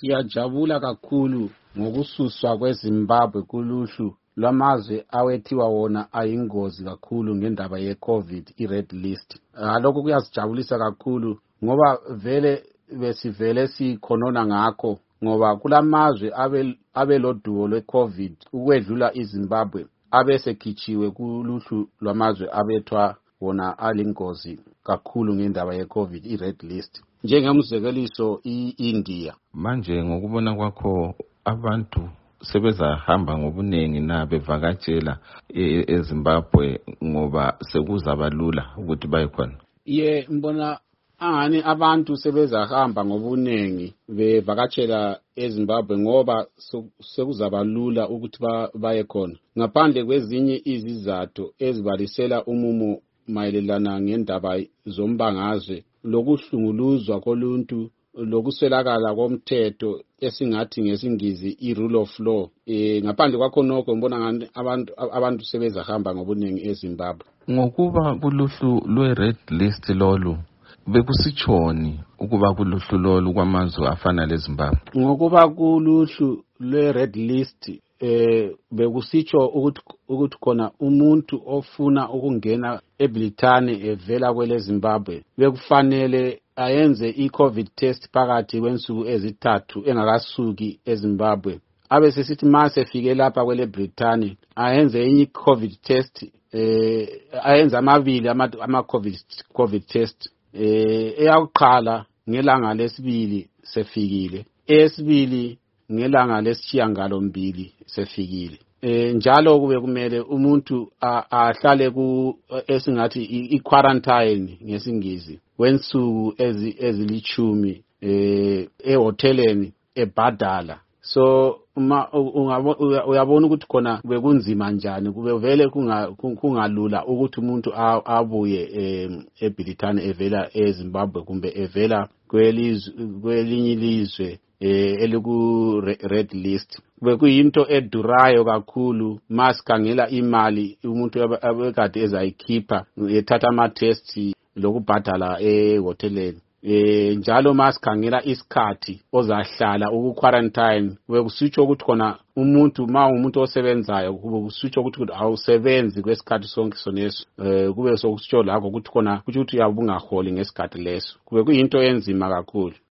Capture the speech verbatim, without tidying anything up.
Siyajabula kakhulu ngokususwa kweZimbabwe kuluhlu lwamazwe awethiwa wona ayingozi kakhulu ngendaba ye-COVID i-red list. Uh, lokho kuyasijabulisa kakhulu ngoba vele besivele sikhonona ngakho ngoba kulamazwe abe abeloduwo lwe-COVID ukwedlula iZimbabwe abesekhichiwe kuluhlu lwamazwe abethwa wona alingozi kakhulu ngendaba ye-COVID i-red list. Njengemzekeliso i-India. Manje ngokubona kwakho abantu sebezahamba ngobunengi na bevakatshela eZimbabwe ngoba sekuzaba lula ukuthi baye khona? Ye mbona angani abantu sebezahamba ngobunengi bevakatshela eZimbabwe ngoba sekuzaba lula ukuthi baye khona. Ngaphandle kwezinye izizathu ezibalisela umumo mayelelana ngendaba zombangazwe lokuhlunguluzwa koluntu lokuswelakala komthetho esingathi ngesingizi i-rule of law. E, ngaphandle kwakho nokho mbona ngani abantu abantu sebezahamba ngobunengi eZimbabwe. Ngokuba kuluhlu lwe-red list lolu bekusitshoni ukuba kuluhlu lolu kwamazwe afana leZimbabwe? Ngokuba kuluhlu lwe-red list eh bekusitsho ukuthi ukuthi khona umuntu ofuna ukungena eBritane evela kwele Zimbabwe bekufanele ayenze i-COVID test phakathi kwensuku ezithathu engakasuki eZimbabwe. Abe sesithi mase efike lapha kwele Britane ayenze enye i-COVID test eh ayenza amabili ama COVID COVID test eh eyakuqala ngelanga lesibili sefikile, esibili ngelanga lesishiyangalo mbili sefikile. E, njalo kube kumele umuntu ahlale ku esingathi i-quarantine ngesingizi wensuku ezilichumi eh ehoteleni eBadala. So uma uyabona ukuthi khona bekunzima njani, kube vele kungalula ukuthi umuntu abuye eBritane evela eZimbabwe kumbe evela kwelinye ilizwe eh eliku red list. Bekuyinto edurayo kakhulu masikhangela imali umuntu abekade ezayikhipha ethatha ama test lokubhadala ehoteleni. Eh njalo masikhangela isikhathi ozahlala uku quarantine bekusitsho ukuthi khona umuntu ma umuntu osebenzayo kube kusitsho ukuthi awusebenzi kwesikhathi sonke soneso. Eh kube sokusitsho lakho ukuthi khona ukuthi uyabungaholi ngesikhathi leso. Kube kuyinto enzima kakhulu.